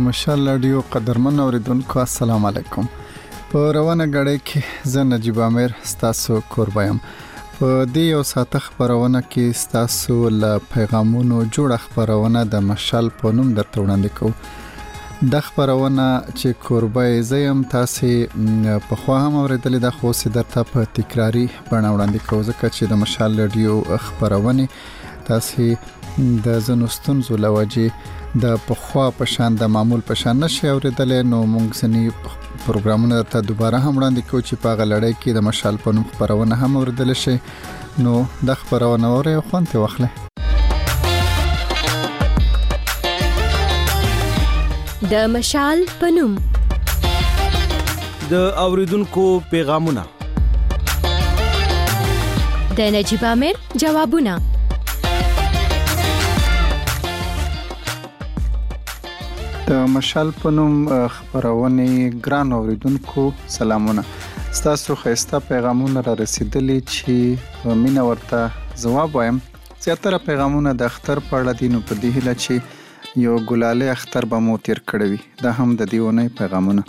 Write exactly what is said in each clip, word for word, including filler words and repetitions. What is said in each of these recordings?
مشال رادیو قدرمن اوریدونکو السلام علیکم. په روانه غړې کې زه نجیب امیر ستاسو کوربایم. په دې یو ساعت خبرونه کې ستاسو له پیغامونو جوړ خبرونه د مشال په نوم درته وړاندې کوم. د خبرونه چې کوربای زیم تاسو په خوا هم اوریدلې د خو سي درته په تکراری بڼه وړاندې کوم ځکه چې د مشال رادیو خبرونه تاسو د زنوستون زولوجي د پخوا په شان د معمول په شان نشي اوریدلې، نو موږ سني پروګرامونه ته دوباره هم وړاندې کوو چې په غلړۍ کې د مشال په نوم خبرونه هم اوریدل شي. نو د خبرونه اوري خوانته واخله. د مشال په نوم د اوریدونکو پیغامونه، د نجیب امیر جوابونه. د مشال په نوم خبرونه ګران اوریدونکو سلامونه. ستاسو خسته پیغامونه را رسیدلي چې مینا ورته جواب وایم. زیاتره پیغامونه د اختر په اړه دي، نو په دې هیله چې یو ګلاله اختر به مو تیر کړی وي. دا هم د دیونه پیغامونه.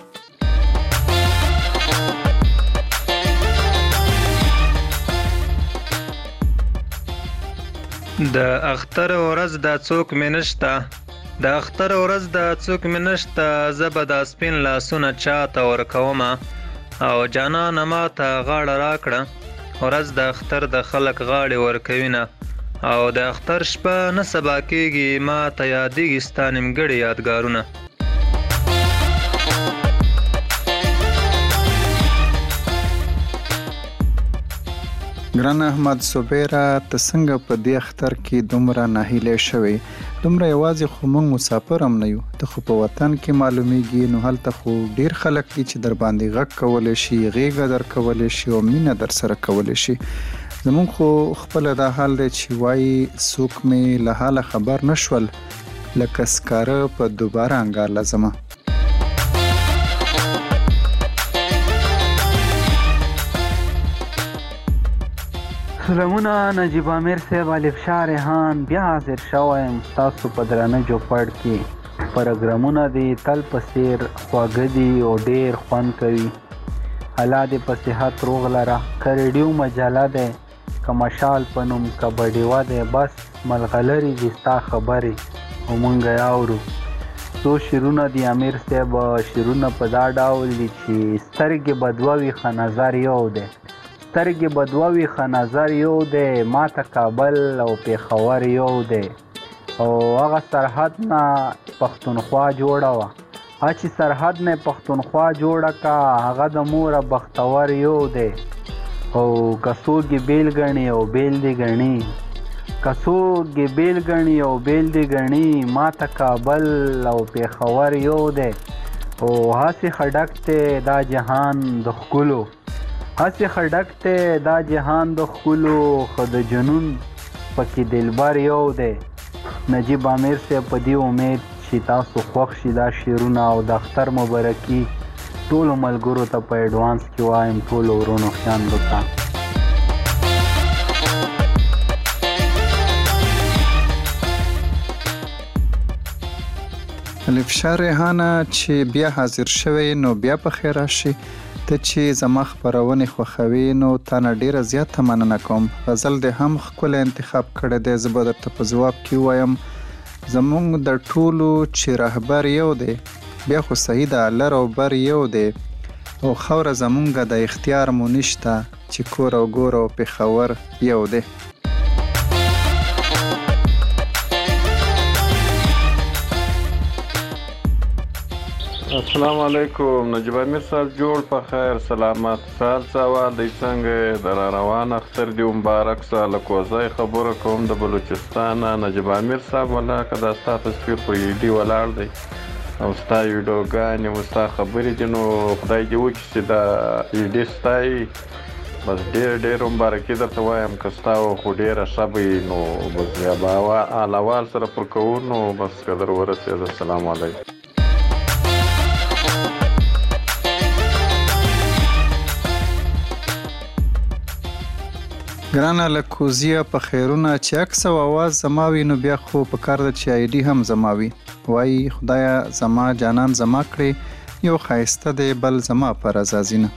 د اختر ورځ د څوک منشتا د اختر ورځ د څوک منشتا زبه د سپین لاسونه چاته ورکوم او جانان ما ته غاړه راکړه. ورځ د اختر د خلک غاړي ورکوینه او د اختر شپه نه سبا کېږي ما ته یادېږي ستا نیمګړي یادګارونه. ګران احمد صبیره ته څنګه په دې اختر کې دومره ناهیله شوی؟ دومره یوازې خو موږ مسافر هم نه یو، ته خو په وطن کې معلومیږي، نو هلته خو ډیر خلک دي چې در باندې غږ کولی شي، غېږه در کولی شي او مینه در سره کولی شي. زمونږ خو خپل دا حال دی چې وایي څوک مې له حاله خبر نشول لکه سکاره په دوباره انګار لازمه. سلامونه نجیب امیر صاحب، الف شاه ریحان بیا حاضر شوم تاسو په درنه جوړ کې. پروګرامونه دي تل په سیر خواږه دي او ډیر خوند کوي. الله دې په صحت روغ لره. که ریډیو مجله ده که مشال په نوم کبډیوا ده، بس ملغلري دي ستا خبرې او مونږ اورو. څو شیرونه دي امیر صاحب، شیرونه په دا ډول دي چې سترګې بدووي ښه نظر یو ده، سترګې بدووي ښه نظر یو دی، ماته کابل او پېښور یو دی او هغه سرحد نه پښتونخوا جوړه وه. هغه چې سرحد نه پښتونخوا جوړه کا هغه د موره بختور یو دی او که څوک یې بیل ګڼي او بیل دې ګڼي، که څوک یې بیل ګڼي او بیل دې ګڼي، ماته کابل او پېښور یو دی او هسې خډک دی دا جهان د ښکلو، هسې خډک ته دا جهان د ښکلو، خو د جنون پکې دلبر یو دی. نجیب امیر صاحب په دې امید چې تاسو خوښ شي دا شعرونه او د اختر مبارکي ټولو ملګرو ته په ایډوانس کې وایم، ټولو ورونو خویندو ته. الف شاه ریحانه چې بیا حاضر شوی، نو بیا په خیر راشي. ته چې زما خبرونه خوښوي نو تا نه ډیره زیاته مننه کوم. غزل دې هم ښکلی انتخاب کړی دی. زه به درته په ځواب کې وایم زموږ د ټولو چې رهبر یو دی، بیا خو صحیح ده لر او بر یو دی او خوره زمونږ د اختیار مو نشته چې کور او ګور او پېښور یو دی. السلام علیکم نجیب امیر صاحب، جوړ په خیر سلامت. سال سوال دی څنګه د را روان اختر دی مبارک سه. له کوزای خبره کوم د بلوچستان. نجیب امیر صاحب ولا که دا ستا تصویر په ایډي ولاړ دی او ستا ویډیوګانې او ستا خبرې دي، نو خدای دې وکړي چې دا ایډي ستایي. بس ډېر ډېر مبارکي درته وایم. که ستا خو ډېره ښه به نو بس بیا به حال سره پر کوو. نو بس که در ورسېد السلام علیکم. ګرانه له کوزیه په خیرونه چې عکس او اواز زما وي، نو بیا خو په کار ده چې آی ډي هم زما وي. وای خدایا زما جانان زما کړې یو خایسته دی بل زما پر ازازینه.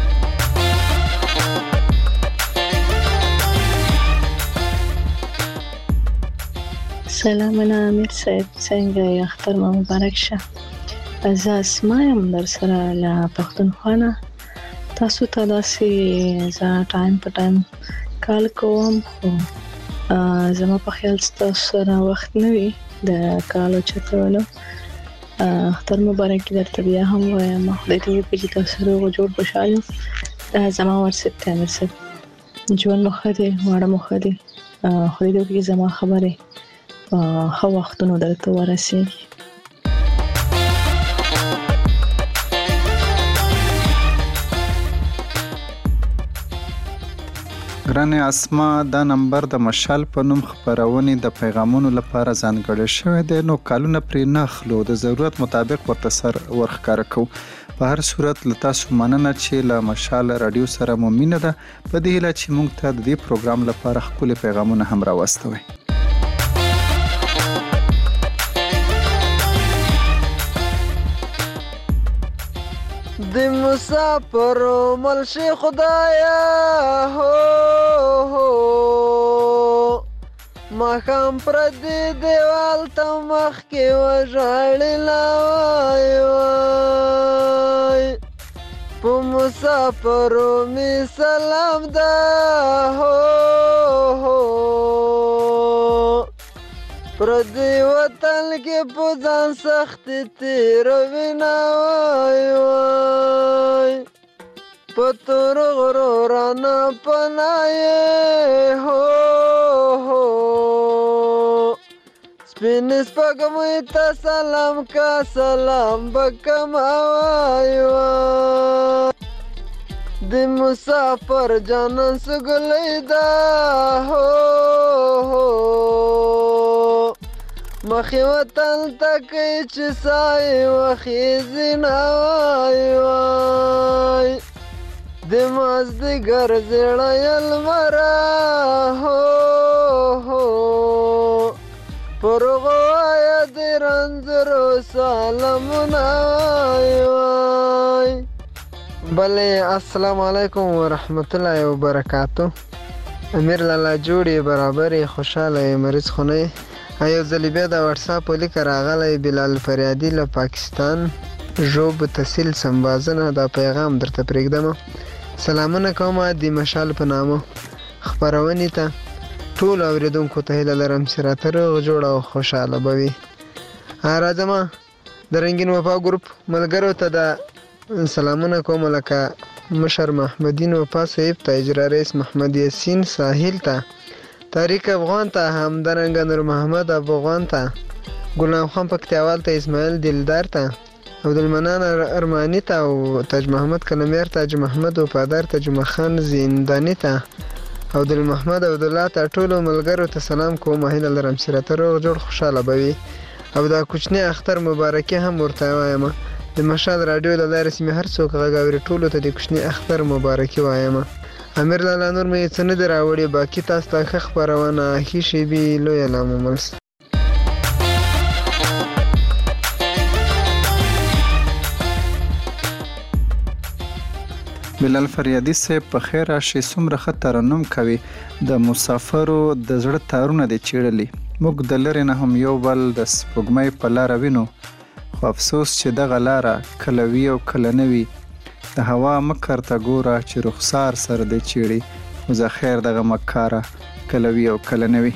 سلامونه امیر صاحب، څنګه یې؟ اختر مو مبارک شه. زه اسما یم در سره له پښتونخوا نه. تاسو ته داسې زه ټایم په ټایم کال کوم، خو زما په خیال ستاسو سره وخت نه وي د کال اوچتولو. اختر مبارک درته بیا هم وایم، خدای دې وکړي چې تاسو روغ جوړ خوشحال یو. زما ورسید دی امیر صاحب، ژوند مو ښه دی، واړه مو ښه دي. خدای دې وکړي زما خبرې ښه وختونو درته ورسېږي. ګرانې اسما، دا نمبر د مشال په نوم خپرونې د پیغامونو لپاره ځانګړی شوی دی، نو کالونه پرې نه اخلو، د ضرورت مطابق ورته سر ورښکاره کوو. په هر صورت له تاسو مننه چې له مشال راډیو سره مو مینه ده، په دې هیله چې موږ ته د دې پروګرام لپاره ښکلي پیغامونه هم راواستوئ. د مسافرو ملشي خدایا هو هو مخام پر دې دیوال ته مخ کې وژړلا وای وای په مسافرو می سلام ده هو هو پر دې وطن کې په ځان سخت تیروي نه وای وای په تور غرو رانه پناه هو هو سپین سپګمې ته سلام کا سلام بکم وای وای د مسافر جانان سګلې دا هو هو مخی وطن تکی چی سای وخیزی نوای وای دماز دیگر زیڑا یلمرا ہو ہو پرغوایا دی رنزرو سالم نوای وای. بله السلام علیکم ورحمت الله وبرکاتو. امیر لالا جوړی برابرې خوشاله مریض خونه ایو ځلې بیا د واتساپ لیک راغلی بلال فریادي له پاکستان ژوب تحصیل سمبازنه دا پیغام درته پرېږدم. سلامونه کوم د مشال په نامه خپرونې ته ټول اوریدونکو ته هیله لرم چې راته روغ جوړ او خوشحاله به وي. راځم د رنګین وفا ګروپ ملګرو ته د سلامونه کوم، لکه مشر محمدین وفا صاحب ته، اجرا رئیس محمد یاسین ساحل ته، طارق افغان ته، همدارنګه نور محمد افغان ته، ګلام خان پکتیاوال ته، اسماعیل دلدار ته، عبدالمنان ارمانی ته او تاج محمد کلمیر ته، حاجي محمد وفادار ته، جمعه خان زنداني ته، عبدالمحمد عبدالله ته، ټولو ملګرو ته سلام کوم. هیله لرم چې راته روغ جوړ خوشحاله به وي او دا کوچنی اختر مبارکي هم ورته وایم. د مشال راډیو له لارې چې مې هر څوک غږ اوري ټولو ته د کوچني اختر مبارکي وایم. امیر لالا نور مې څه نه دي راوړي، باقي تاسو ته ښه خپرونه ښې شېبې لویه لامملس. بلال فریادي صاحب په خیر راشي، څومره ښه ترنم کوي، د مسافرو د زړه تارونه دې چیړلي، موږ د لرې نه هم یو بل د سپوږمۍ په لاره وینو، خو افسوس چې دغه لاره کله وي او کله نه وي. د هوا مکر ته ګوره چې رخسار سره دې چیړي، خو زه خیر دغه مکاره کله وي او کله نه وي.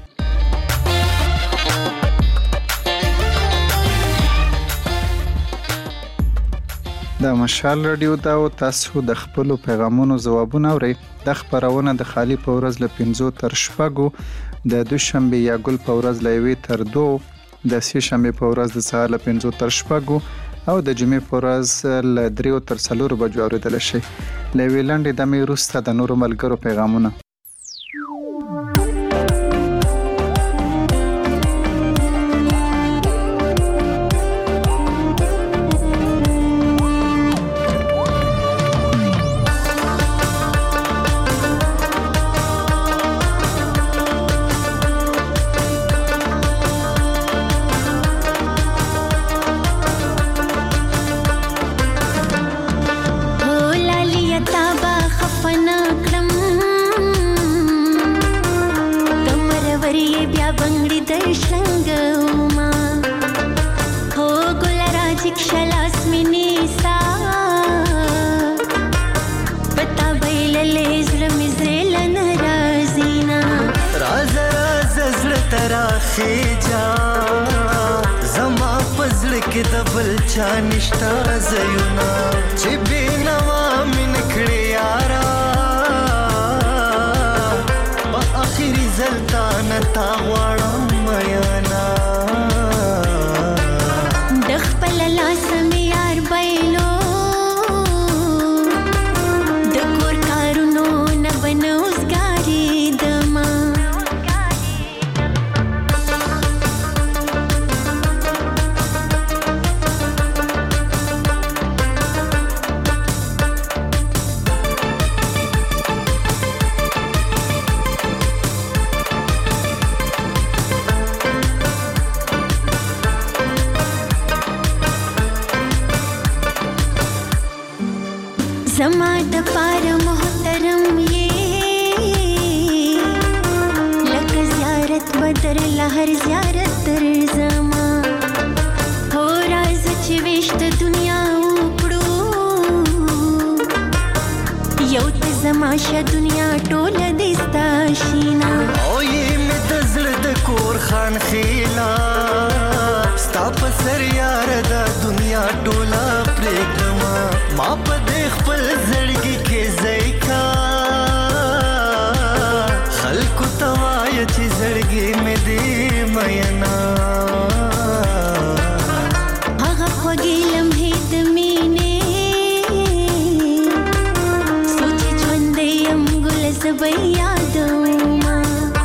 د مشال راډیو دا او تاسو د خپلو پیغامونو ځوابونه اورئ. دا خپرونه د خالي په ورځ له پنځو تر شپږو، د دوشنبې یا ګل په ورځ له یوې تر دوو، د سې شنبې په ورځ د سهار له پنځو تر شپږو او د جمعې په ورځ له دریو تر څلورو بجو اورېدلی شئ. له یوې لنډې دمې وروسته د نورو ملګرو پیغامونه. خېجا زما پزړ کې د بل چا نشتا زيونا چې بینوا من کړې یارا په اخري زلطان تا غواړم میانا د خپل لاس مې یار بایلو د کور کارونو نه بنوزګاری دما زما د پار محترم یې لکه زیارت بدر لهر زیارت تر زما هو راز چې وشت دنیا وکړو یو ته زما شه دنیا ټوله دستا شینا او یې مې د زړه د کور خان خیلا ستا په سر یار د دنیا ټوله پرېږدما ما په دې خپل زړګي کې ځای کا خلکو ته وایه چې زړګي مې دې مینا هغه خوږې لمحې د مینې سوچې ژوندی یم ګله زه به یادومه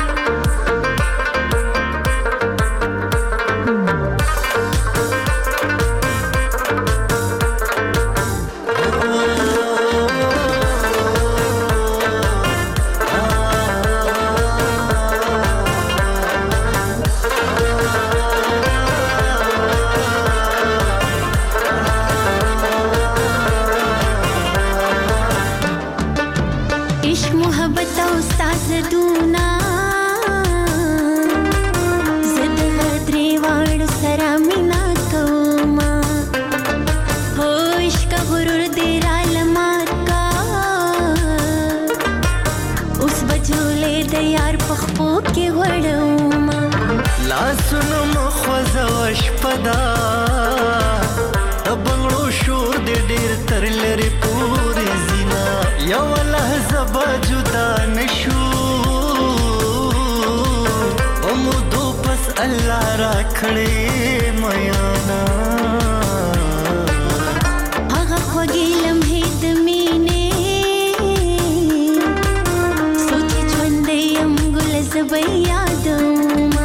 لاسونو مخوزه وشپدا د بنګړو شور دې ډېر تر لرې پورې زینا یو لحظه به جدا نشو امودو پس الله را کړې میانا هغه خوږې لمحې د مینې سوچې ژوندی یم ګله زه به یادومه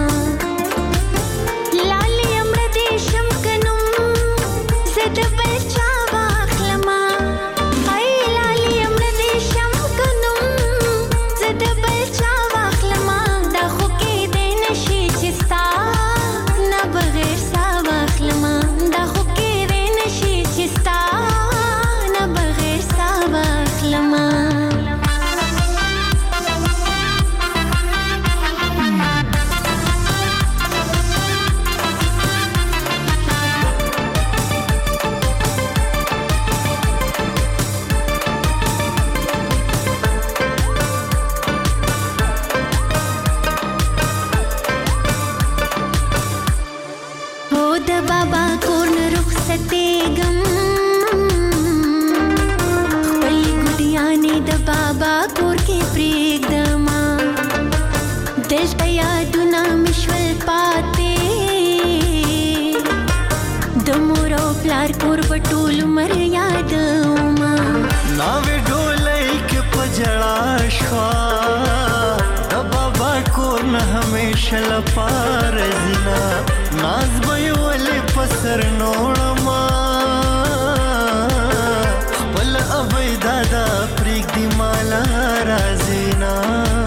کور بټول مر یادوما ناوې ډولۍ کې پجړا شوا د بابا کور نه همیشه لپاره زینا ناز به ولې پسر نوړما خپل ابۍ دادا پرېږدي مالا رازینا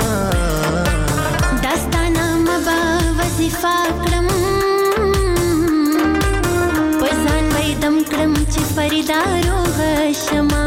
داستانه مبا وظیفه کړم دم کړم چې فریدا روغ شمه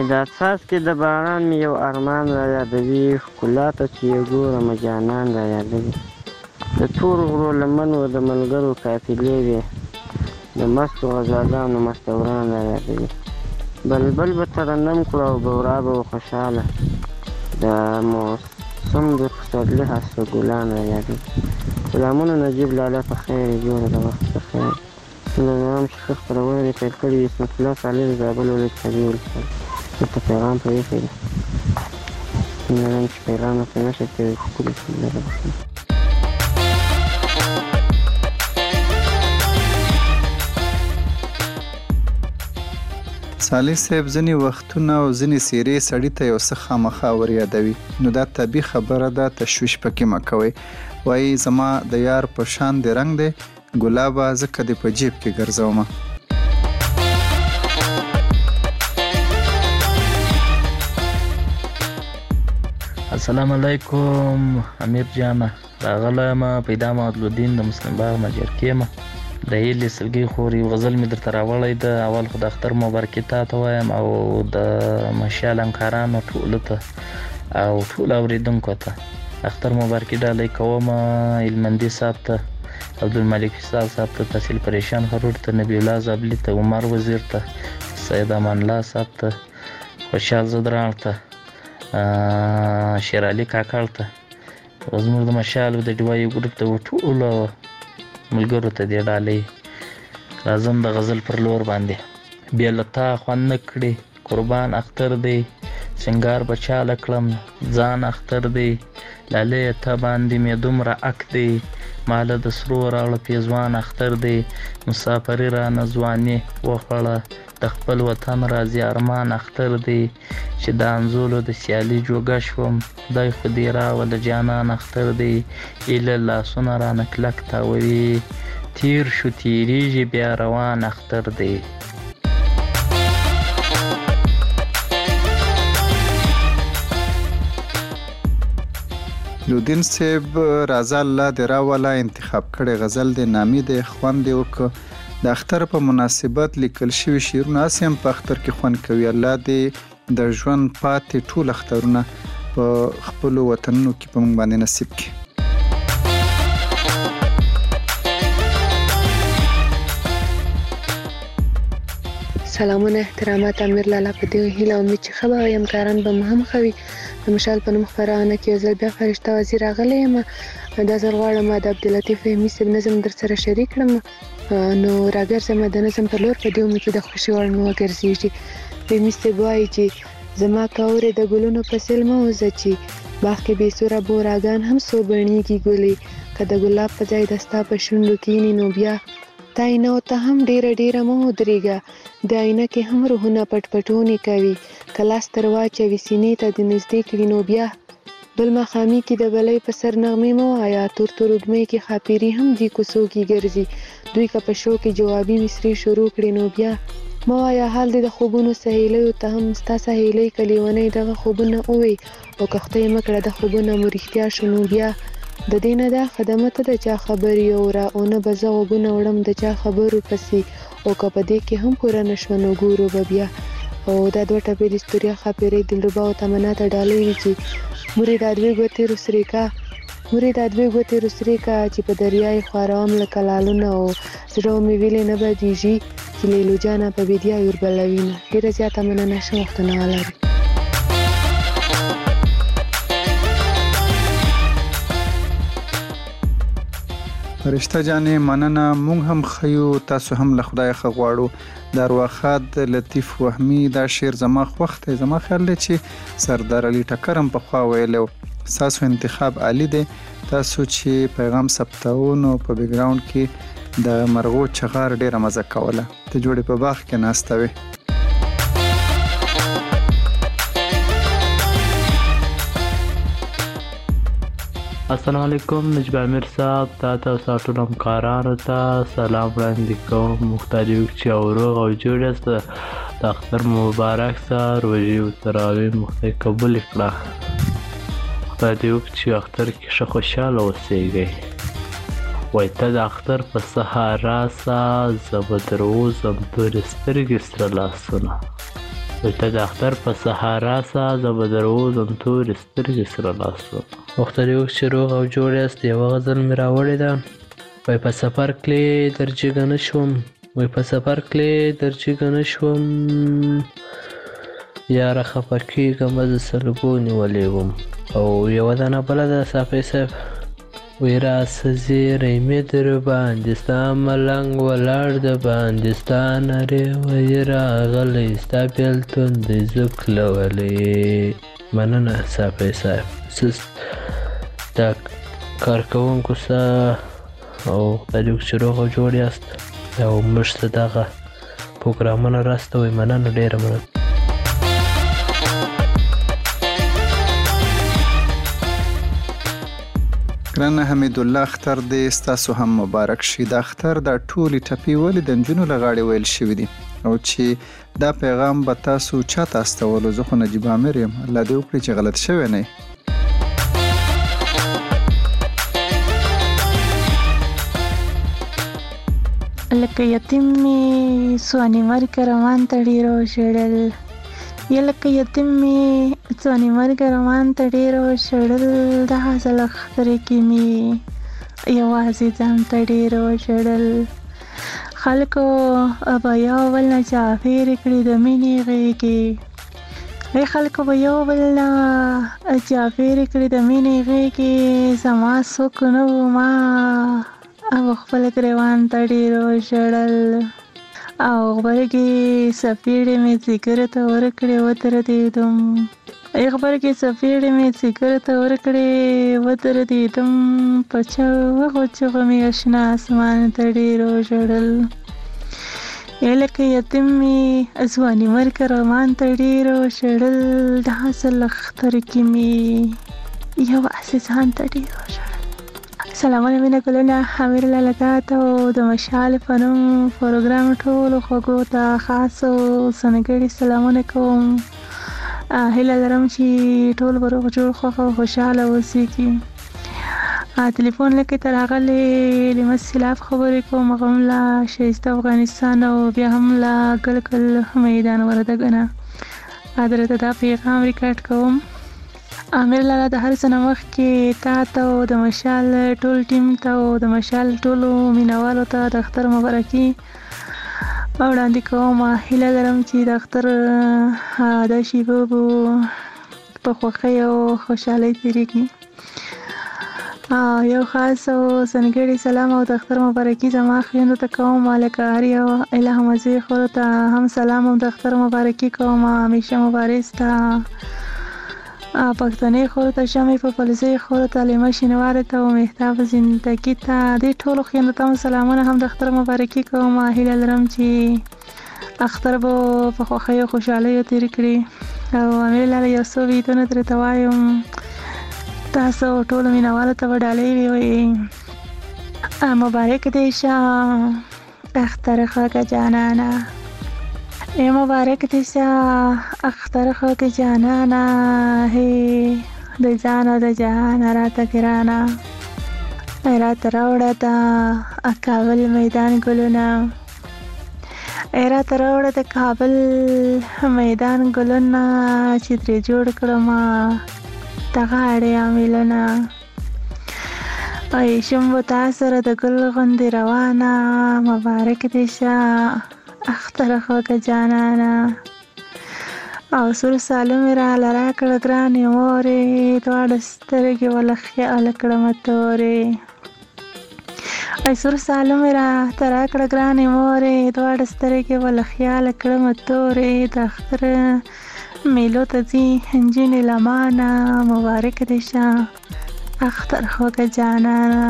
دا څاڅکي د باران مې یو ارمان را یادوي، ښکلا ته چې یې ګورم جانان را یادوي. د تورو غرو لمنو د ملګرو قافلې وې، د مستو غزاګانو مستوران را یادوي. بلبل به ترنم کړو او بورا به و خوشحاله، د موسم د پسرلي هسته ګلان را یادوي. سلامونه نجیب لاله په خیر جوړه د وخت په خیر. نام چې ښه خپرونه دې پیل کړي وي، اسمت الله صالح د زابل ولایت کابل ولسوالۍ. دلته پیغام په ایښی دی، لرم چې پیغام ورته نه شي کوي ښکلې سندره وکړي. صالح صاحب ځینې وختونه او ځینې څیرې سړي ته یو څه خامخا ور یادوي، نو دا طبیعي خبره ده، تشویش پکې مه کوئ. وایي زما د یار په شان د رنګ دی، ګلابه ځکه دې په جیب کې ګرځومه. السلام علیکم امیر جانه، راغلی یم پیدا معدلالدین د مسلم باغ مجرکې یم. د هیلې سلګۍ خور یو غزل مې درته راوړی ده. اول خو د اختر مبارکي تا ته وایم او د مشال همکارانو ټولو ته او ټولو اورېدونکو ته اختر مبارکي ډالۍ کوم. هلمندي صاحب ته، عبدالملک فیصل صاحب ته، تحصیل پریشان خرور ته، نبی الله زابلي ته، عمر وزیر ته، سید امان الله صاحب ته، خوشحال زدران ته، شیر علي کاکړ ته، زموږ د مشال د ډیوایي ګروپ ته ټولو ملګرو ته دې ډالۍ. راځم د غزل پر لور باندې. بیا له تا خوند نه کړې قربان اختر دی، سنگار به چاله کړم ځان اختر دی. لالیه ته باندې مې دومره اک دی، ماله د سرو راوړه پیزوان اختر دی. مسافري رانه ځواني وخوړه، د خپل وطن راځي ارمان اختر دی. چې د انځولو د سیالي جوګه شوم، خدای خو دې راوله جانان اختر دی. ایله لاسونه رانه کلک تاووي، تیر شو تیریږي بیا روان اختر دی. لودین صاحب راځه الله دې راوله، انتخاب کړی غزل دې نامي دی، خوند دې وکړه. د اختر په مناسبت لیکل شوي شعرونه هسې هم په اختر کې خوند کوي. الله دې د ژوند پاتې ټول اخترونه په خپلو وطنونو کې په موږ باندې نصیب کړي. سلامونه احترامات امیر لاله، په دې هیله امید چې ښه به وي، همکاران به مو هم ښه وي. د مشال په نوم خپرونه کې یو ځل بیا فرشته وزیر راغلی یم. دا ځل غواړم د عبداللطیف فهمي صاحب نظم در سره شریک کړم، نو راګرځم د نظم په لور، په دې امید چې د خوښۍ وړ مې وګرځېږي. فهمي صاحب وایي چې زما کاورې د ګلونو په سیل مه وځه، چې باغ کې بې سوره بوراګان هم څو بڼېږي ګلې. که د ګلاب په ځای د ستا په شونډو کښېني، نو بیا تا عینو ته هم ډېره ډېره مه ودرېږه، د عینه کې هم روحونه پټ پټونې کوي. که لاس تر واچوي سینې ته دې نږدې کړي، نو بیا بل ماښامي کې د بلۍ په سر نغمې مه وایه. تور تور وږمې کې ښاپېري هم دې کوڅو کې ګرځي، دوی که په شو کې جوابي مصرې شروع کړي، نو بیا مه وایه حال دې د خوبونو سهیلیو ته هم ستا سهیلۍ که لیونۍ دغه خوبونه ووی، او که خدای مه کړه د خوبونه مو رښتیا شو، نو بیا د دې نه دا خدمه ته د چا خبرې اورا، او نه به زه غوږونه وړم د چا خبرو پسې، او که په دې کې هم پوره نه شوه نو ګورو به بیا. او دا دوه ټپې د ستوریا ښاپېرۍ دلربا او تمنا ته ډالۍ وي چې مورې دا دوې ګوتې رسرې کا، مورې دا دوې ګوتې رسرې کا، چې په دریای خواروم لکه لالونه، او زړه مې ویلې نه بدېږي چې لیلو جانه په بیدیا وربلوینه. ډېره زیاته مننه، ښه وختونه ولرئ. فرشته جانې مننه، مونږ هم خیو، تاسو هم له خدای ښه غواړو. د ارواښاد لطیف وهمي دا شعر زما خوښ دی، زما خیال دی چې سردار علي ټکر هم پخوا ویلی و. ستاسو انتخاب عالی دی، تاسو چې پیغام ثبتاو نو په بیکګراوند کې د مرغو چغار ډیره مزه کوله، ته جوړې په باغ کې ناسته وې. السلام علیکم نجیب امیر صاحب، تا ته او ستا ټولو همکارانو ته سلام وړاندې کوم. خدای دې وکړي چې او روغ او جوړ یاست. د اختر مبارک سه، روژې او تراویح مو خدای قبول کړه. خدای دې وکړي چې اختر کې ښه خوشحاله اوسېږئ. وایي ته د اختر په سهار راسه، زه به در ووځم تورې سترګې سره لاسونه. ته د اختر په سهارا سه زه به در ووځم تورې سترګې سره لاس وم. مختار یو چې روغ او جوړ یاست، یوه غزل مې راوړې ده. وایي په سفر کلي در جګه نه شوم، وایي په سفر کلي در جګه نه شوم، یاره خفه کېږمه زه سلګو نیولې وم. او یوه دانه بله ده صافی صاحب، وی راسه زیری می در باندې ستا ملنګ ولاړ د باندې ستا نرې وی راغلی ستا بیلتون دی زکلولی. مننه صافی صاحب، سس دا کارکوونکو سه او خدای دې چې روغ او جوړ یاست او موږ ته دغه پروګرامونه راستوئ. مننه، ډېره مننه. ګرانه حمید الله، اختر دې ستاسو هم مبارک شي. د اختر دا ټولې ټپې ولې د نجونو له غاړې ویل شوي دي او چې دا پیغام به تاسو چاته استولو؟ زه خو نجیب عامر یم، الله دې وکړي چې غلط شوی نه. لکه یتیم مې سواني مرګ روان ته ډېر وژړل، یا لکه یتیم مې ځواني مرګ روان ته ډېر وژړل، دغه ځل اختر کې مې یوازې ځان ته ډېر وژړل. خلکو به یو بل نه چاپېرې کړي د مینې غېږې، ای خلکو به یو بل نه چاپېرې کړي د مینې غېږې، زما څوک نه و ما او خپل ګرېوان ته ډېر وژړل. او غبرګې سپېړې مې ځیګر ته ورکړې ودرېدم، ای غبرګې سپېړې مې ځیګر ته ورکړې ودرېدم، په چغو چغو مې اشنا اسمان ته ډېر وژړل. ای لکه یتیم مې ځواني مرګ روان ته ډېر وژړل، دغه ځل اختر کې مې یوازې ځان ته ډېر وژړل. سلامونه مینه ګلونه، امیر لاله تا ته او د مشال په نوم پروګرام ټولو خوږو ته خاص او ځانګړي سلامونه کوم. هیله لرم چې ټول به روغ جوړ خوښ او خوشحاله اوسېږي. تلیفون لکه ته راغلی لمس خلاف خبرې کوم، هغه هم له ښایسته افغانستان او بیا هم له ګلګل میدان وردګه نه درته دا پیغام ریکارډ کوم. امیر لاله د هر څه نه مخکې تا ته او د مشال ټول ټیم ته او د مشال ټولو مینوالو ته د اختر مبارکي وړاندې کوم. هیله لرم چې د اختر دا شیبه به په خوښۍ او خوشحالۍ تېرېږي. یو خاص او ځانګړی سلام او د اختر مبارکي زما خویندو ته کوم، لکه هر یو الهام وزیر خورو ته هم سلام او د اختر مبارکي کوم. همیشه مبارز ته پښتنې خورو ته، شمې په فلزۍ خورو ته، لیمه شینوارې ته او مهتاب زندګي ته، دې ټولو خویندو ته هم سلامونه هم د اختر مبارکي کوم. هیله لرم چې اختر به په خوښۍ او خوشحالیو تېر کړي. او امیر لاله یو څو بیتونه درته وایم، تاسو ټولو مینوالو ته به ډالۍ ووایي. مبارک دې شه اختر خوږه جانانه، ای مبارک دې شه اختر خوږه جانانه، هی د ځان او د جهان راته ګرانه، راته راوړه د کابل میدان ګلونه، ای راته راوړه د کابل میدان ګلونه، چې ترې جوړ کړم دغه اړیا میلونه. ای شم تا سره د ګل غوندې روانه، مبارک دې شه اختر خوږه جانانه. او سور سالو مې راله راکړه ګرانې مورې، دواړه سترګې وله خیال کړمه تورې. ای سور سالو مې راته راکړه ګرانې مورې، دواړه سترګې وله خیال کړمه تورې. د اختر میلو ته ځي نجونې لمانه، مبارک دې شه اختر خوږه جانانه.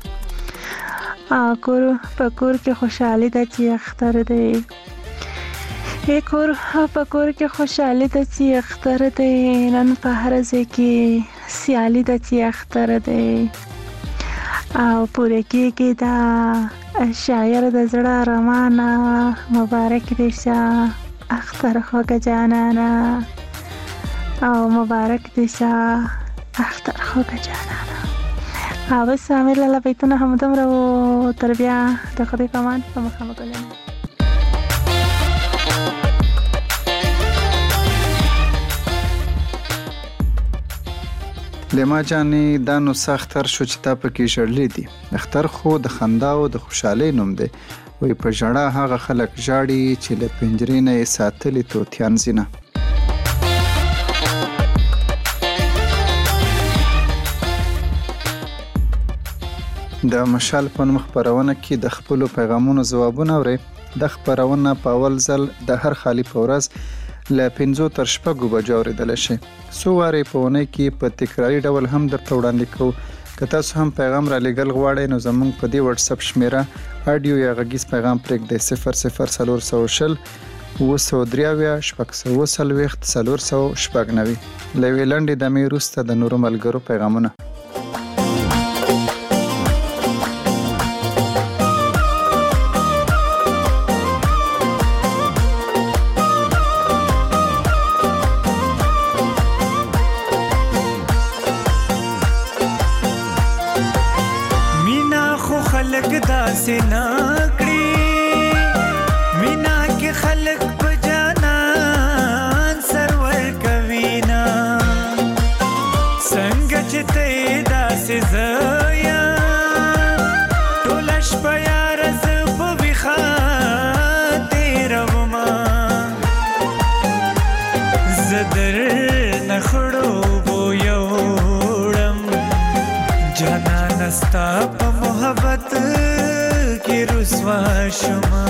کور په کور کې خوشحالي ده چې اختر دی، ای کور په کور کې خوشحالي ده چې اختر دی، نن په هر ځای کې سیالي ده چې اختر دی. او پوره کېږي دا شاعر د زړه ارمانه، مبارک دې شه اختر خوږه جانانه. او مبارک دې شه اختر خوږه جانانه. بس امیر لاله بیتونه همدومره و، تر بیا د خدای په امان، په مخه مو ګلونه. لما جانې دا نو سختر شو چې تا پکې ژړلې دي. اختر خو د خندا او د خوشحالۍ نوم دی. وی په ژړا هغه خلک ژاړي چې له پنجرې نه یې ساتلي طوطیان ځینه. د مشال په نوم خپرونه کې د خپلو پیغامونو ځوابونه اورئ. د خپرونه په اول ځل د هر خالي په ورځ له پنځو تر شپږو بجو اورېدلی شي. څو وارې په اونۍ کې په تکراري ډول هم درته وړاندې کوو. که تاسو هم پیغام را لیږل غواړئ نو زموږ په دې واتساپ شمیره اډیو یا غږیز پیغام پرېږدئ صفر صفر څلور سوه شل اوه سوه درې اویا شپږ سوه اوه څلوېښت څلور سوه شپږ نوي. له یوې لنډې دمې وروسته د نورو ملګرو پیغامونه. سنا کړی مینا کې خلق په جانان سرور کوینا څنګه چې ته داسې زیا ټول شپه یار ز په وخا تیروما زدر نخړو بو یوړم جانان استا په محبت کی رسوا شما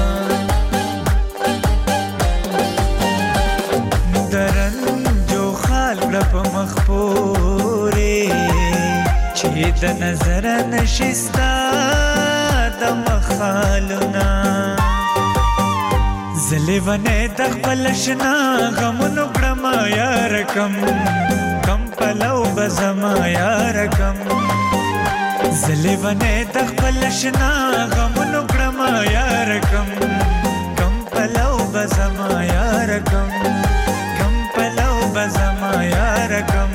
درن جو خال رب مخپوره چې د نظر نشستا د مخالونا زلیونه د خپل شنا غمونو کړما یار کم کم پلو بزما یار کم زلیونه د خپل شنا غمونو کړما یار کم کم پلو بزما یار کم کم پلو بزما یار کم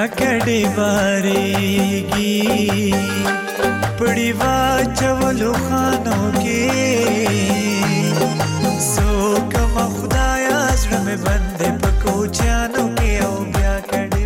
کډې بارېږي پړي واچولو خانو کې سوکما خدایا زړه مې بندې په کوچیانو کې او بیا کډې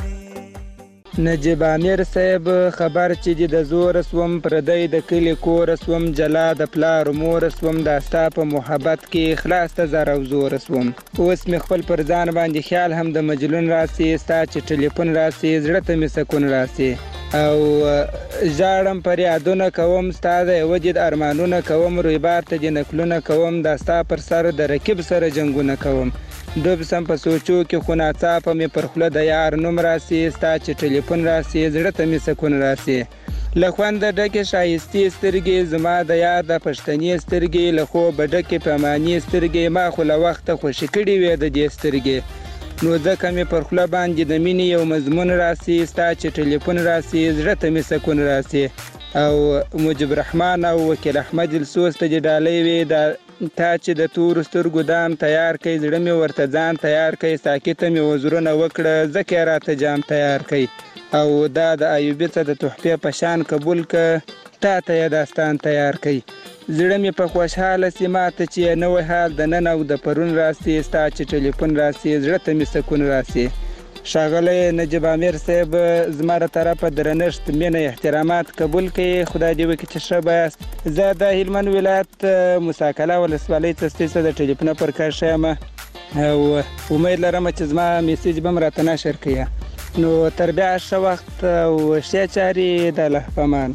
نجیب امیر صاحب خبر چې د زور سوم پردی د کلی کور سوم جلا د پلار مور سوم د ستا په محبت کې خلاص ته زر او زور سوم اوس مې خپل پر ځان باندې خیال هم د مجلون راسي ستا چې ټلیفون راسي زړه ته مې سکون راسي او ژاړم فریادونه کوم ستا د یوه دید ارمانونه کوم رویبار ته دې نکلونه کوم دا ستا پر سر د رکیب سره جنګونه کوم ډوب سم په سوچو کې خو ناڅاپه مې پر خوله د یار نوم راسي ستا چې ټلیفون راسي زړه ته مې سکون راسي له خونده ډکې ښایستې سترګې زما د یار د پښتنې سترګې له خوبه ډکې پمانې سترګې ما خو له وخته خوشي کړي وې د دې سترګې نو ځکه مې پر خوله باندې د مینې یو مضمون راسي ستا چې ټلیفون راسي زړه ته مې سکون راسي او مجب رحمان او وکیل احمد السوس ته دې ډالۍ وې دا تا چې د تورو سترګو دام تیار کړئ زړه مې ورته ځان تیار کړئ ساکته مې وزرونه وکړه ځکه یې راته جام تیار کړئ او دا د ایوبي څه د تحفې په شان قبول که تا ته یې داستان تیار کړئ زړه مې په خوشحاله سي ماته چې نوی حال د نن او د پرون راسي ستا چې ټلیفون راسي زړه ته مې سکون راسي ښاغلی نجیب امیر صاحب زما له طرفه درنښت مینه احترامات قبول کړئ خدای دې وکړي چې ښه به یاست زه د هلمند ولایت موساکله ولسوالۍ څستۍ څخه د ټلیفونه پر کار ښه یم او امید لرم چې زما میسیج به م راته نشر کړي نو تر بیا ښه وخت او ښې چارې د الله په امان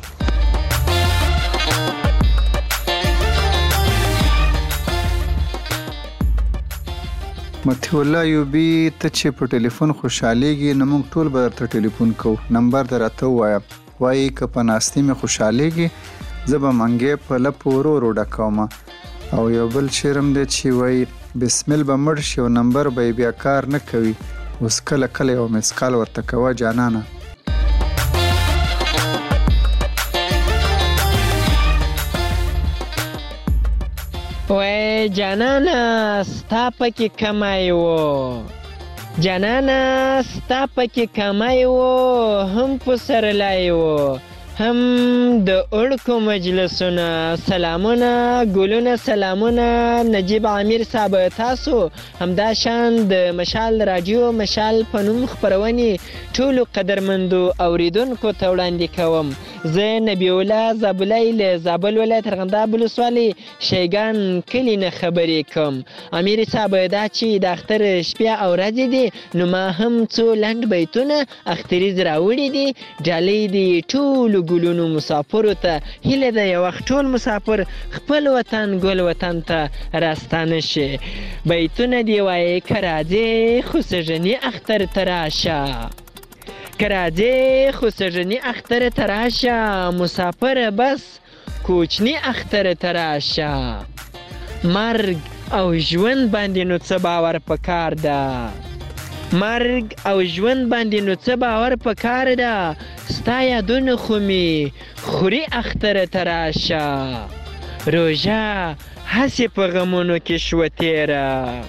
مطیع الله ایوبي ته چې په ټلیفون خوشحالیږي نو موږ ټول به درته ټلیفون کوو نمبر در راته ووایه وایي که په ناستې مې خوشحالیږي زه به منګی په لپو ورو ورو ډکوم او یو بل شعر هم دی چې وایي بسمل به مړ شي او نمبر به یې بیا کار نه کوي اوس کله کله یو مسکال ورته کوه جانانه وای جانانه ستا پکې کمی و جانانه ستا پکې کمی و هم پسرلی و هم د اړکو مجلسونه سلامونه ګلونه سلامونه نجیب امیر صاحب تاسو همدا شان د مشال راډیو مشال په نوم خپرونې ټولو قدرمندو اوریدونکو ته وړاندې کوم زه نبی الله زابلی له زابل ولایت ارغنداب ولسوالۍ شیګان کلي نه خبرې کوم امیر صاحب دا چې د اختر شپې او ورځې دي نو ما هم څو لنډ بیتونه اختریز راوړي دي ډالۍ دي ټولو ګلونو مسافرو ته هیله ده یو وخت ټول مسافر خپل وطن ګل وطن ته راستانه شي بیتونه دې وایي که راځې خو سږني اختر ته راشه که راځې خو سږني اختر ته راشه مسافره بس کوچني اختر ته راشه مرګ او ژوند باندې نو څه باور پکار ده مرګ او ژوند باندې نو څه باور پکار ده ستا یادونه خو مې خوري اختر ته راشه روژه هسې په غمونو کې شوه تیره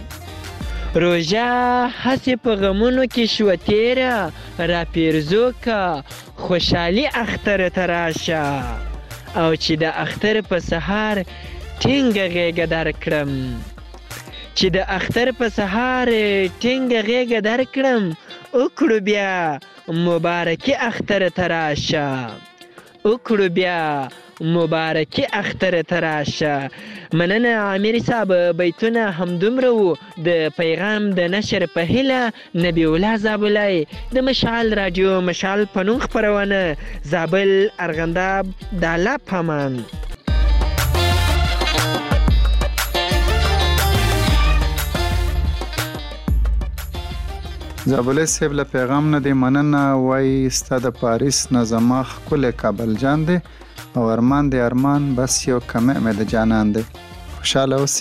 روژه هسې په غمونو کې شوه تیره را پیرزو که خوشحالي اختر ته راشه او چې د اختر په سهار ټینګه غېږه درکړم چې د اختر په سهار ټینګه غېږه درکړم وکړو بیا مبارکي اختر ته راشه وکړو بیا مبارکي اختر ته راشه مننه امیر صاحب بیتونه همدومره وو د پیغام د نشر په هیله نبی الله زابلی د مشال راډیو مشال په نوم خپرونه زابل ارغنداب د الله په امان زابلی صاحب له پیغام نه دی مننه وایي ستا د پاریس نه زما ښکلی کابل جان دی او ارمان دی ارمان بس یو کمی مې د جانان دی خوشحاله اوسئ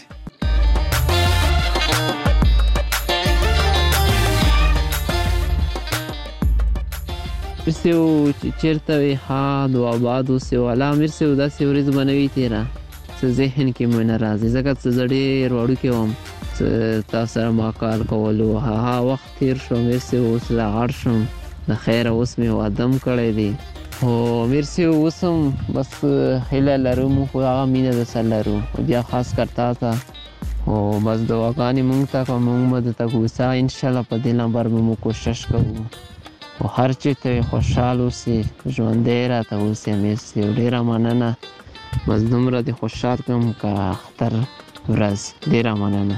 مرسي و چې چېرته وي ښاد و آباد اوسې والا مرسي و داسې ورځ به نه وي تېره څه ذهن کې مې نه راځي ځکه څه زه ډېر وړوکی وم څه تاسو سره ما کار کولو هغه وخت تېر شو مرسي و اوس لا غټ شم د خیره اوس مې واده هم کړی دی. خو امیر صاحب اوس هم بس هیله لرو موږ خو هغه مینه درسره لرو. بیا خاص کر تا ته او بس دعاګانې موږ ته که موږ به درته کوسه انشاءالله په دې نمبر به مو کوشش کوو. خو هر چېرته یې خوشحال اوسې ژوندی راته اوسې امیر صاحب. ډېره مننه. بس دومره دې خوشحال کړم که اختر ورځ. ډېره مننه.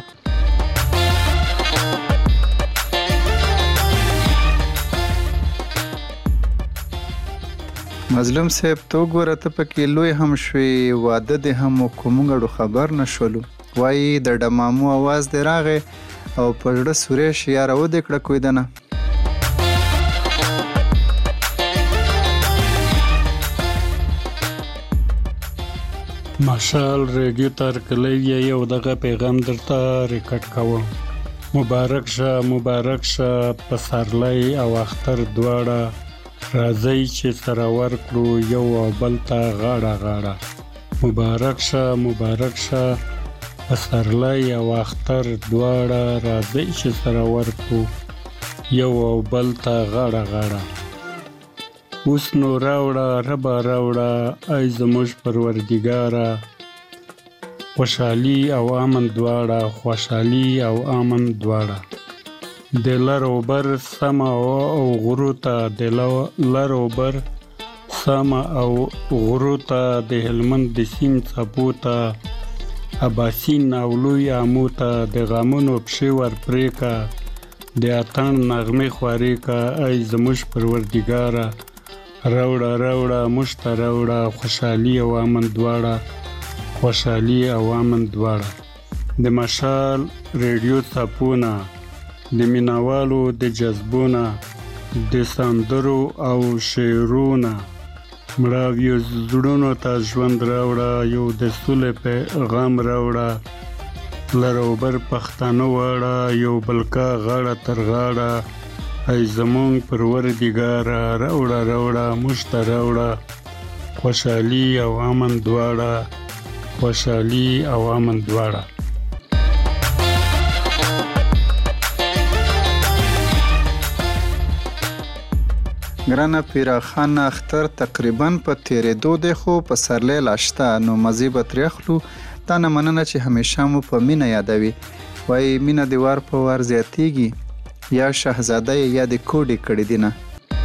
مظلوم صاحب تو ګوره ته پکې لوی هم شوې واده دې هم وکړو موږ اړو خبر نه شولو. وایي د ډمامو اواز دې راغی او په زړه سوری شي یاره ودې کړه کوی دنه. مشال ریډیو تارکلی یو دغه پیغام درته ریکارډ کوم. مبارک شه مبارک شه پسرلی او اختر دواړه راځئ چې سره ورکړو یو او بل ته غاړه غاړه. مبارک شه مبارک شه پسرلی او اختر دواړه راځئ چې سره ورکړو یو او بل ته غاړه غاړه. اوس نو راوړه ربه راوړه ای زموږ پروردګاره خوشحالي او امن دواړه خوشحالي او امن دواړه. د لر او بر سمه او غرو ته د لر او بر سمه او غرو ته د هلمند د سیند څپو ته اباسین او لوی آمو ته د غمونو پښې ورپرې که د اتڼ نغمې خوارې که ای زموږ پروردګاره راوړه راوړه موږ ته راوړه خوشحالي او امن دواړه خوشحالي او امن دواړه. د مشال ریډیو څپونه د مینوالو د جذبونه د سندرو او شعرونه مړاویو زړونو ته ژوند راوړه یو د سولې پیغام راوړه لر او بر پښتانه واړه یو بلکه غاړه تر غاړه ای زمونږ پروردګاره راوړه راوړه موږ ته راوړه خوشحالي او امن دواړه خوشحالي او امن دواړه. ګرانه پیرا خان اختر تقریبا په تیرېدو دی خو په سرلی لا شته نو مزې به ترې اخلو. تا نه مننه چې همیشه مو په مینه یادوي. وایي مینه د وار په وار زیاتیږي یا شهزاده یا د کوډې کړي دي نه.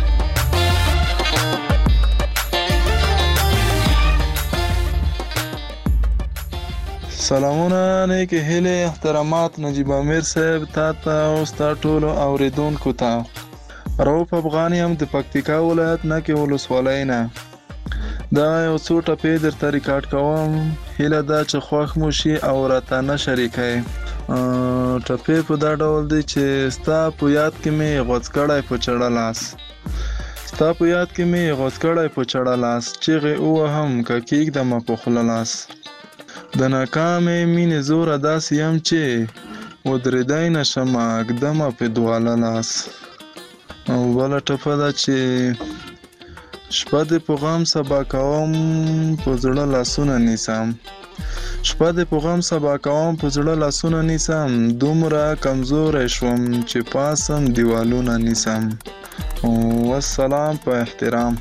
سلامونه نیکې هیلې احترامات نجیب امیر صاحب تا ته او ستا ټولو اورېدونکو ته. رؤف افغان یم د پکتیکا ولایت نکې ولسوالۍ نه. دا یو څو ټپې درته ریکارډ کوم. هیله ده چې خوښ مو شي او راته نه شریکئ. ټپې په دا ډول دی چې ستا په یاد کې مې غوڅ کړی په چړه لاس ستا په یاد کې مې غوڅ کړی په چړه لاس چیغې ووهم که کېږدمه په خوله لاس د ناکامې مینې زوره داسې یم چې ودرېدی نه شمه ږدمه پې دواله لاس. او بله ټپه ده چې شپه دې په غم سبا کوم په زړه لاسونه نیسم شپه دې په غم سبا کوم په زړه لاسونه نیسم دومره کمزوری شوم چې پاسم دیوالونه نیسم. والسلام په احترام.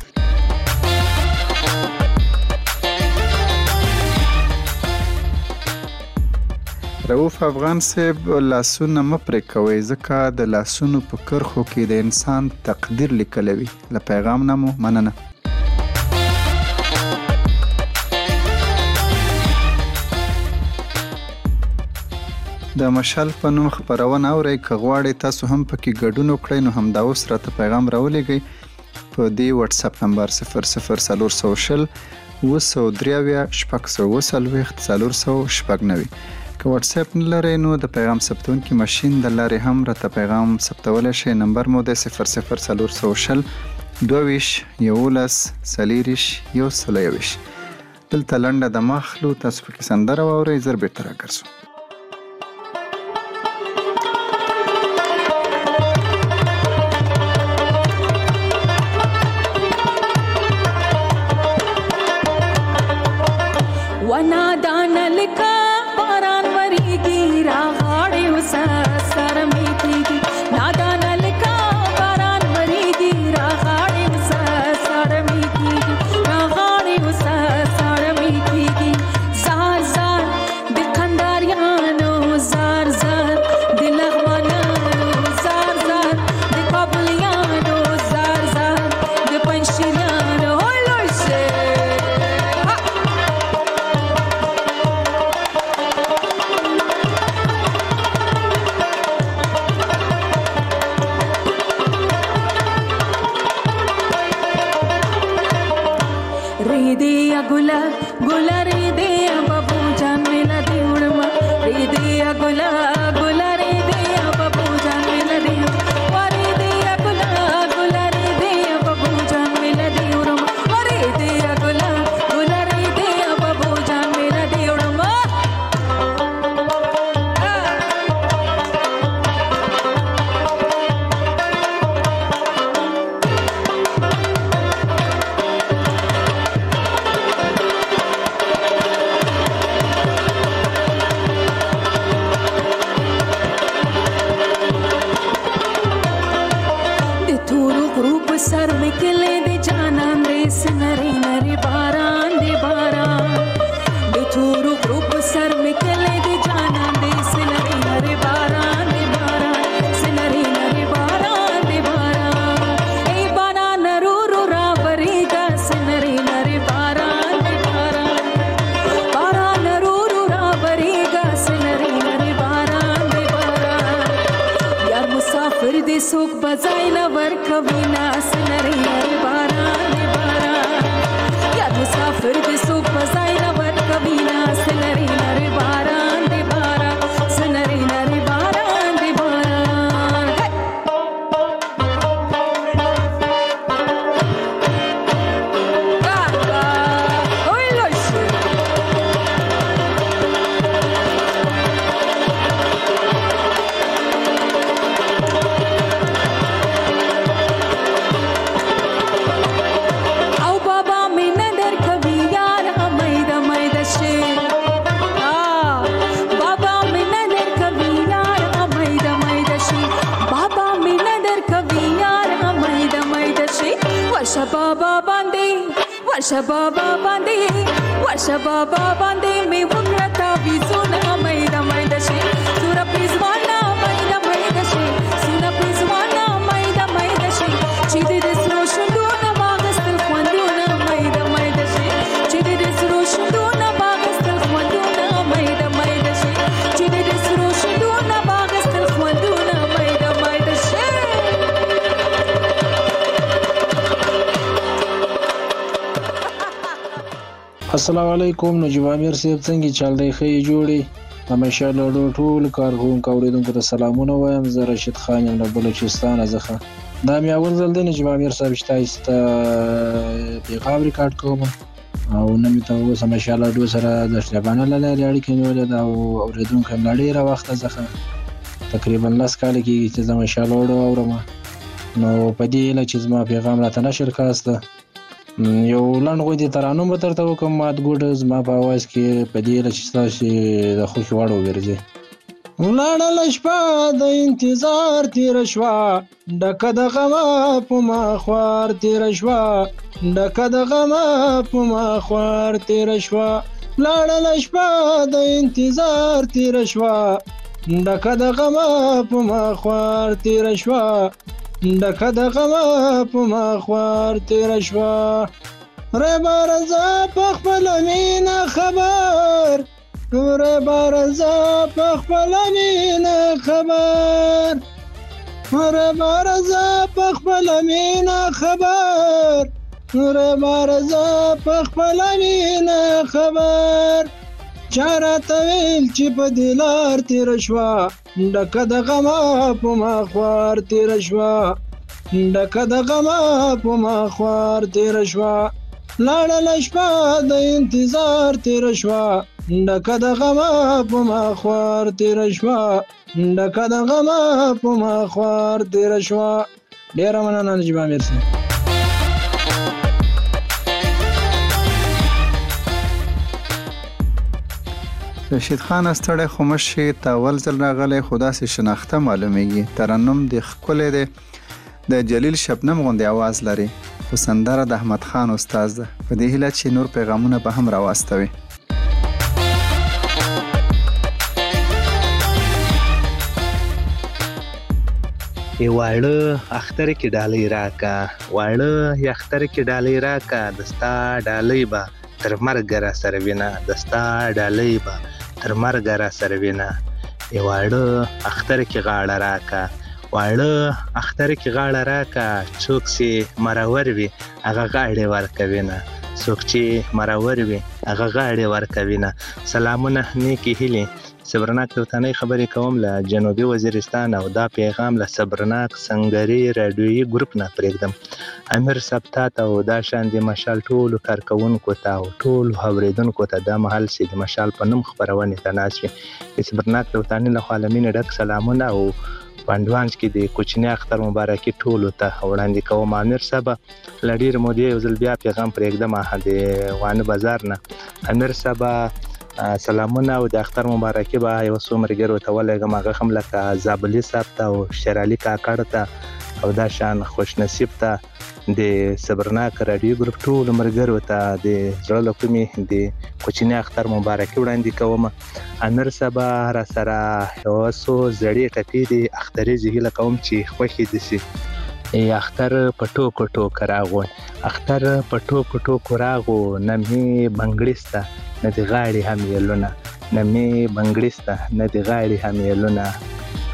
رؤف افغان صاحب لاسونه مه پرې کوئ ځکه د لاسونو په کرښو کې د انسان تقدیر لیکلی وي. له پیغام نه مو مننه. د مشال په نوم خپرونه اورئ. که غواړئ تاسو هم پکې ګډون وکړئ نو همدا اوس راته پیغام راولېږئ په دې واتساپ نمبر صفر صفر څلور سوه شل اوه سوه درې اویا شپږ سوه اوه څلوېښت څلور سوه شپږ نوي. که واتساپ نه لرئ نو د پیغام ثبتونکي ماشین د لارې هم راته پیغام ثبتولی شئ. نمبر مو دی صفر صفر څلور سوه شل دوه ویشت یولس څلېرویشت یو سل یوویشت. دلته لنډه دمه اخلو. تاسو پکې سندره واورئ. زر بېرته راګرځو. Sarami tigi, nada nalka baran marigi. مسافر دې څوک بځای نه ورکوي ناس لري لري باران دی باران یاد مسافر دې څوک بځای نه ورکوي ناس لري لري باران دی باران سنري لري باران دی باران Baba bandi, Washa Baba bandi, Washa Baba bandi, me wukrata bizuna maida maida shi, Sura prizwana maida maida shi, Sura prizwana maida maida shi, Chidi desroshunduna bagastel khwanduna maida maida shi, Chidi desroshunduna bagastel khwanduna maida maida shi, Chidi desroshunduna bagastel khwanduna maida maida shi. السلام علیکم نجیب امیر صاحب څنګه چل دی ښه جوړي همیشه له ټول کارکونکو اوریدونکو ته سلامونه وایم زه رشید خان یم له بلوچستان څخه دا مې اول ځل دی نجیب امیر صاحب چې تاسو ته پیغام ریکارډ کوم او نن مې ته اوس همیشه له دوی سره د شتابانه له لارې اړیکې نیولې ده او اوریدونکو هم له ډېره وخته څخه تقریبا لس کاله کېږي چې زه همیشه له اورو اورم نو په دې هیله چې زما پیغام راته نشر کاسته یو لنډ غوندې ترانه به درته وکړم مات ګوډه زما په اواز کې په دې هیله چې ستاسو د خوښې وړ وګرځي ولاړله شپه د انتظار تېره شوه ډکه د غمه په ما خوار تېره شوه ډکه د غمه په ما خوار تېره شوه ولاړله شپه د انتظار تېره شوه ډکه د غمه په ما خوار تېره شوه ډکه د غمه په ما خوار تېره شوه رباره زه په خپله مینه خبر رباره زه په خپله مینه خبر رباره زه په خپله مینه خبر رباره زه په خپله مینه خبر چا راته ویل چې په دې لار تېره شوه ډکه د غمه په ما خوار تېره شوه ډکه د غمه په ما خوار تېره شوه لاړله شپه د انتظار تېره شوه ډکه د غمه په ما خوار تېره شوه ډکه د غمه په ما خوار تېره شوه ډېره مننه نجیب امیر صاحب رشید خان ستړی خو مشي ته اول ځل راغلی خو داسې شناخته معلومیږي ترنم د ښکلی دی د جلیل شبنم غوندې اواز لري خو سندره د احمد خان استاد ده په دې هیله چې نور پیغامونه به هم راواستوي ای واړه اختر کې ډالۍ راکا واړه یا اختر کې ډالۍ راکا دستا ډالۍ به تر مرګ را سره وینا دستا ډالۍ به تر مرګ را سره وینا ای واړه اختر کې غاړه راکا واړه اختر کې غاړه راکا څوک چې مرور وي هغه غاړې ورکوي نه څوک چې مرور وي هغه غاړې ورکوي نه سلامونه نیکې هیلې صبرناک توتانۍ خبرې کوم له جنوبي وزیرستان او دا پیغام له صبرناک سنگري رادیویي ګروپ نه پرېږدم امیر صاحب تا ته او دا شان د مشال ټولو کارکوونکو ته او ټولو اورېدونکو ته دا مهال چې د مشال په نوم خپرونې ته ناست وي د صبرناک توتانۍ لخوا له مینې ډک سلامونه او پانډوانج کې د کوچني اختر مبارکي ټولو ته وړاندې کوم امیر صاحب له ډېرې مودې یو ځل بیا پیغام پرېږدم د وانه بازار نه امیر صاحب سلامونه او د اختر مبارکي به یو څو ملګرو ته ولېږم هغه هم لکه زابلي صاحب ته او شیرعلي کاکړ ته او دا شان خوش نصیب ته د صبرناک رادیو ګروپ ټولو ملګرو ته د زړه له کومې د کوچني اختر مبارکي وړاندې کوم امیر صاحب را سره یو څو زړې ټپې دي اختریزې هیله کوم چې خوښې دي سي ای اختر په ټوکو ټوکو راغو اختر په ټوکو ټوکو راغو نه مې بنګړي نه د غاړې هم یلونه نه مې بنګړي نه د غاړې هم یلونه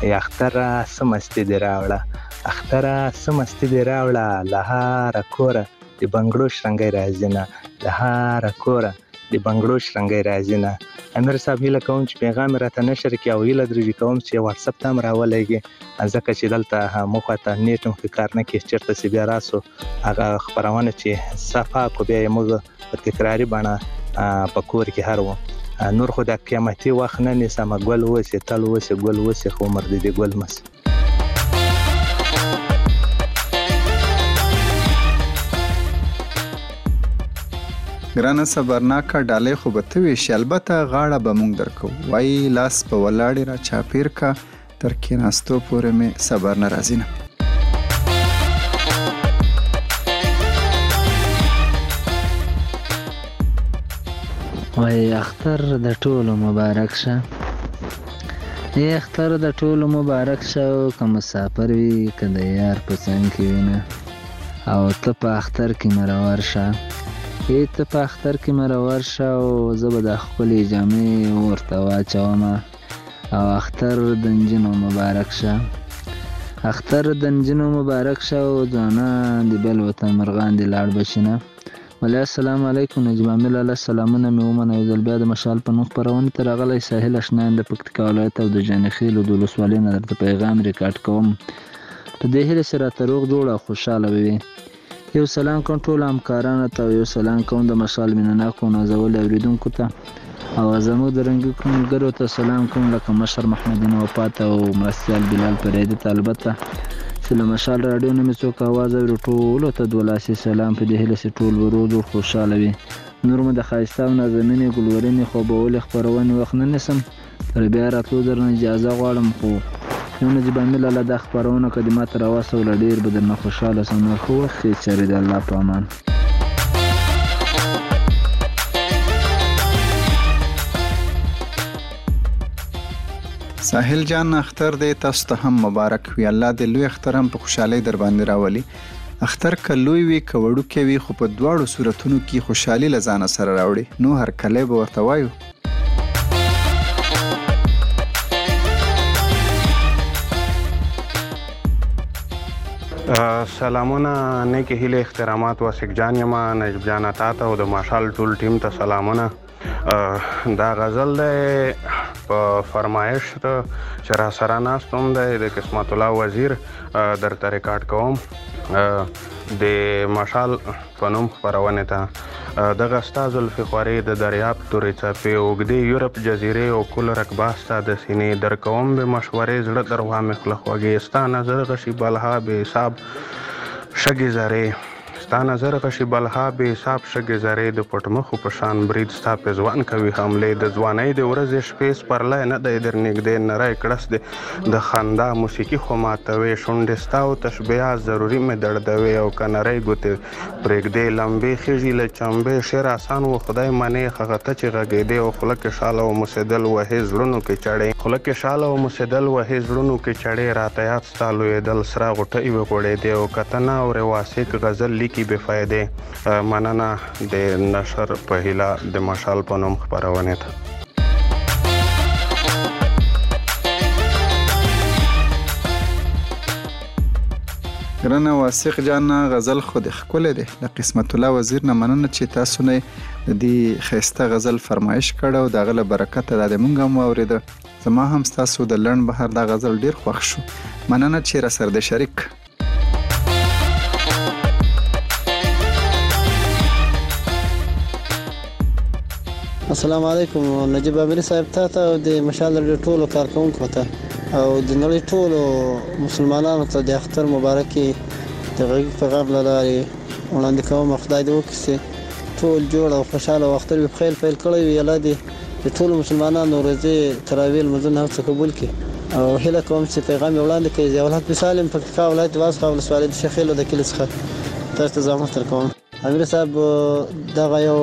ای اختره څه مستي دې راوړه، اختره څه مستي دې راوړه، له هره کوره د بنګړو شرنګی راځي نه، له هره کوره د بنګړو شرنګی راځي نه. امیر صاحب هیله کوم چې پیغام یې راته نشر کړي او هیله درې کوم چې واتساپ ته هم راولېږي، ځکه چې دلته موږ ته نیټ هم ښه کار نه کوي. چېرته چې بیا راسو هغه خپرونه چې صفا کو بیا یې موږ په تکراري بڼه په کور کې هر وو. نور خو د قیامتي وخت نه نیسمه، ګل اوسې تل اوسې ګل اوسې خو عمر دې د ګل مسې. ګرانه صبرناکه ډالۍ خو به ته ویشي، البته غاړه به مونږ درکو. وایي لاس په ولاړې را چاپیر کا، تر کېناستو پورې مې صبر نه راځي نه. وایي اختر د ټولو مبارک شه، ای اختر د ټولو مبارک شه، که مسافر وي که د یار په څنګ کې وینه، او ته په اختر کې مرور شه، ای ته په اختر کې مرور شه، او زه به د ښکلې جامې ورته واچومه، او اختر د نجونو مبارک شه، اختر د نجونو مبارک شه، او ځوانان د بل وطن مرغان دې لاړ بشي نه. ولی السلام علیکم نجیب عامل علیه سلامونه مې ومنه. یو ځل بیا د مشال په نوم خپرونې ته راغلی ساحل اشنا یم د پکتیکا ولایت او د جانخیل د ولسوالۍ نه درته پیغام ریکارډ کوم. په دې هیله چې راته روغ جوړ او خوشحاله به وي. یو سلام کوم ټولو همکارانو ته، او یو سلام کوم د مشال مینهناکو نازولو اورېدونکو ته، او زموږ د رنګي کونګرو ته سلام کوم، لکه مشر محمدین وفات او مرستیال بلال پریدي ته، البته چې له مشال راډیو نه مې څوک اواز اوري ټولو ته دوه لاسې سلام، په دې هیله چې ټول به روغ جوړ خوشحاله وي. نور مو د ښایسته او نازنینې ګلورینې خوبولې خپرونې وخت نه نیسم، تر بیا راتلو درنه اجازه غواړم. خو یو نجیب عامل الله دا خپرونه که دې ماته راواستوله ډېر به درنه خوشحاله سم. نور ښه وخت یې چارې د الله په امان. ساحل جان اختر دې تاسو ته هم مبارک وي، الله دې لوی اختر هم په خوشحالۍ در باندې راولي. اختر که لوی وي که وړوکی وي، خو په دواړو صورتونو کې خوشحالي له ځانه سره راوړي، نو هرکلی به ورته وایو. سلامونه، نیکې هیلې احترامات واسق جان یم، نجیب جان تا ته او د ماشال ټول ټیم ته سلامونه. دا غزل دی په فرمایش چې را سره ناست هم دی د قسمت الله وزیر، درته ریکارډ کوم د ماشال په نوم خپرونې ته. دغه ستا زلفې خوارې د دریاب تورې څپې، اوږدې یورپ جزیرې او کل رقبه ستا د سینې، در کوم به مشورې زړه در وامې خوله خوږې، ستا نظر غشي بلها بې حساب شګې زرې، ستا نظر غشي بلها بې حساب شګې زرې، د پټمخو په شان برید ستا په ځوان کوي حملې، د ځوانۍ د ورځې شپې سپرلی نه دی در نږدې، نری کړس دی د خندا موسیقي خو ماتوي، شونډې ستا او تشبیهات ضروري مې دردوي، او که نری ګوتې پرېږدې لمبې خېژي له چمبې، شعر آسان و خدای منې هغه ته چې غږېدې، او خوله کې شاله او موسېدل وهې زړونو کې چړې، خوله کې شاله او موسېدل وهې زړونو کې چړې، راته یاد ستا لویېدل سره غوټۍ وغوړېدې، او که ته نه اورې واسق غزل لیکي بې فایدې. مننه د نشر په هیله د مشال په نوم خپرونې ته. ګرانه واسق جان غزل خو دې ښکلی دی، له قسمت الله وزیر نه مننه چې تاسو نه د دې ښایسته غزل فرمایش کړی او د هغه له برکته دا د مونږ هم واورېده. زما هم ستاسو د لنډ بهر دا غزل ډېر خوښ شو، مننه چې راسره د شریک. السلام علیکم نجیب عامل صاحب ته ته او د مشال د ټولو کارکونکو ته او د نړۍ ټولو مسلمانانو ته د اختر مبارکي د غږ پیغام له لارې وړاندې کوم. خدای دې وکړي چې ټول جوړ او خوشاله او اختر په خیر پیل کړی وي. الله دې د ټولو مسلمانانو ورځې تراویح لمونځونه هم څه قبول کړي او هیله کوم چې پیغام وړاندې کړي. ضیاءالحق بسالم پکتیکا ولایت واسخه ولسوالۍ د شیخیلو د کلي څخه تاسو ته زحمت درکوم. امیر صاحب دغه یو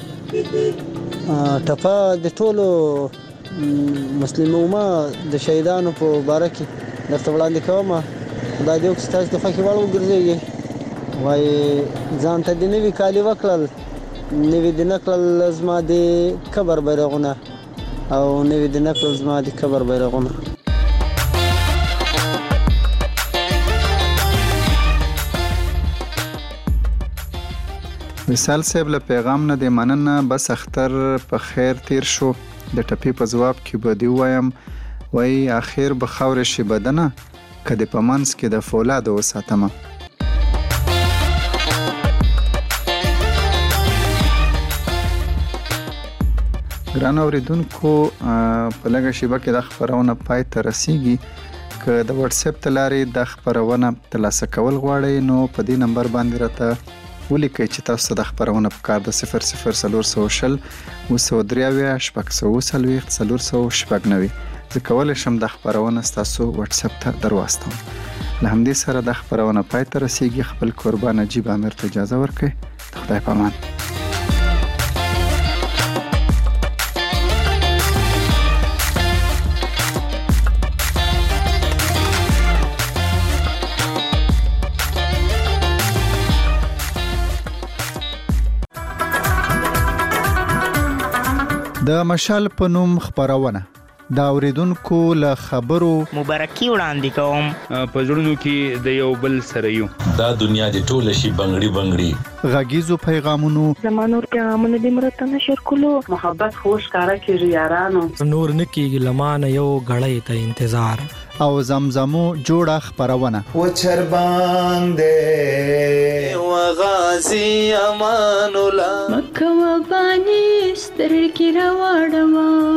ټپه د ټولو مسلم امه د شهیدانو په باره کې درته وړاندې کوم. خدای دې وکړي چې تاسو د خوښې وړ وګرځېږي. وایي ځان ته دې نوي کالي وکړل، نوي دې نه کړل زما د قبر بیرغونه او نوي دې نه کړل زما د قبر بیرغونه. وصال صاحب له پیغام نه دی مننه، بس اختر په خیر تیر شو. د ټپې په ځواب کې به دی وایم وای اخر به خاورې شي بدنه کدی په منځ کې د فولاد وساتمه. ګران اوریدونکو په لږه شیبه کې د خبرونه پای ته رسیږي. که د واتس اپ تلاري د خبرونه ترلاسه کول غواړئ نو په دې نمبر باندې راته ولیکئ چې تاسو د خبرونه په کار د صفر صفر څلور سوه شل اوه سوه درې اویا شپږ سوه اوه څلوېښت څلور سوه شپږ نوي زه کولی شم د خبرونه ستاسو واتس اپ ته درواستوم. له همدې سره د خبرونه پای ته رسیږي. خپل قربان نجیب امیر ته اجازه ورکړئ. د خدای په امان. د مشال په نوم خبرونه د اوریدونکو له خبرو مبارکي وړاندې کوم. په زړونو کې د یو بل سره یو دا دنیا دی ټوله شي بنگړي بنگړي غږیزو پیغامونو زمانور پیغامونه د مرته نشر کولو محبت خوش کارا کې یارانو نور نکیږي لمانه یو غړې ته انتظار او زمزمو جوړه خبرونه و چر باندې و غازی امان الله مکه و بانی سترګې راوړم.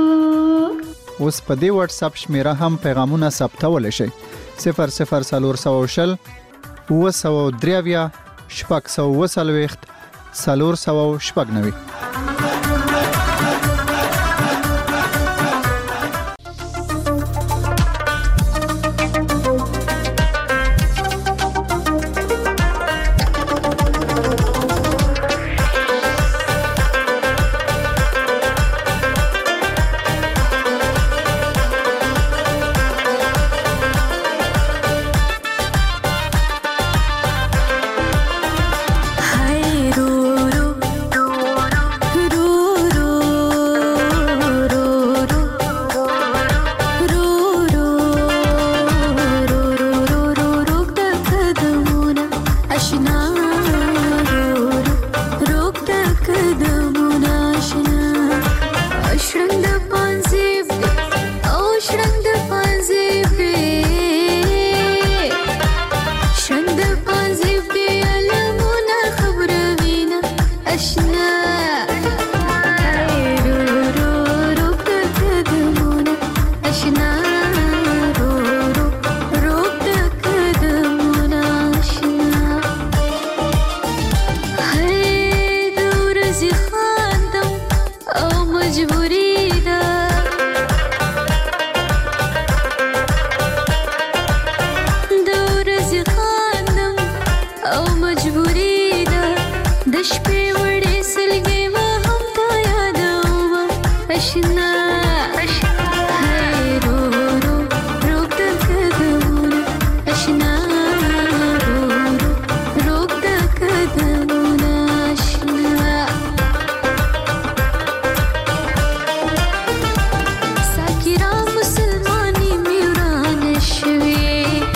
اوس په دې واتس اپ شمیره هم پیغامونه ثبتول شي. صفر صفر څلور سوه شل اوه سوه درې اویا شپږ سوه اوه څلوېښت څلور سوه شپږ نوي.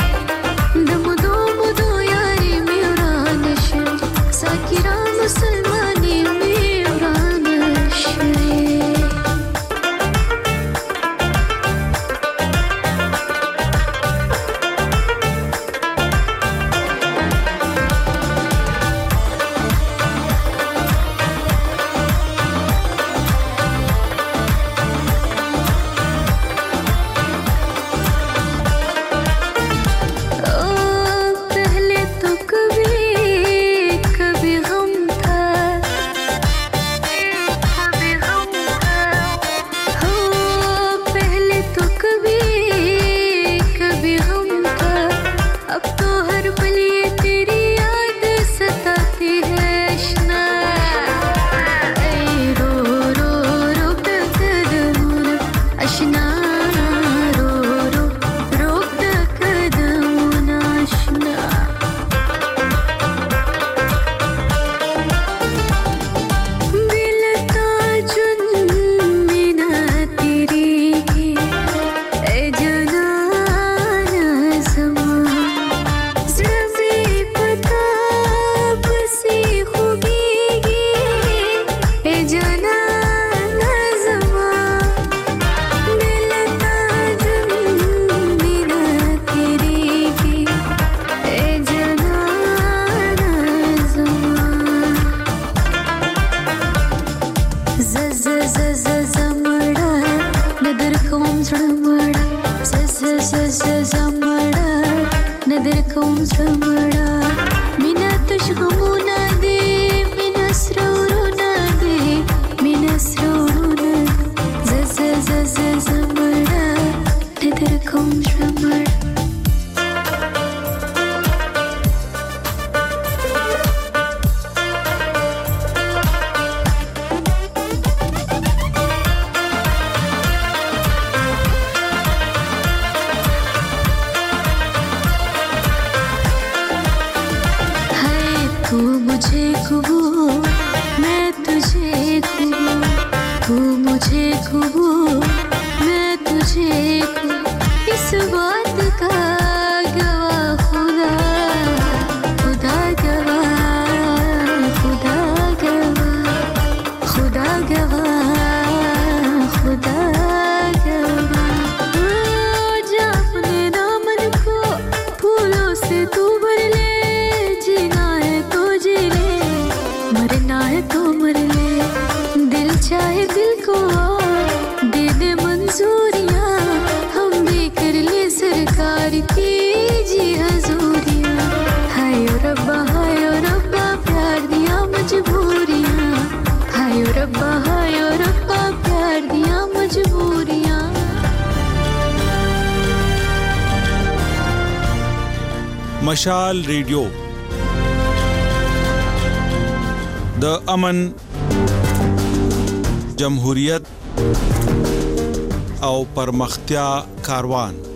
Musulman درکوم زمړه مینا تشغمونه دي مینا سرورونه دي مینا سرورونه ز ز ز ز زمړه درکوم زمړه مشال ریډیو د امن، جمهوریت او پرمختیا کاروان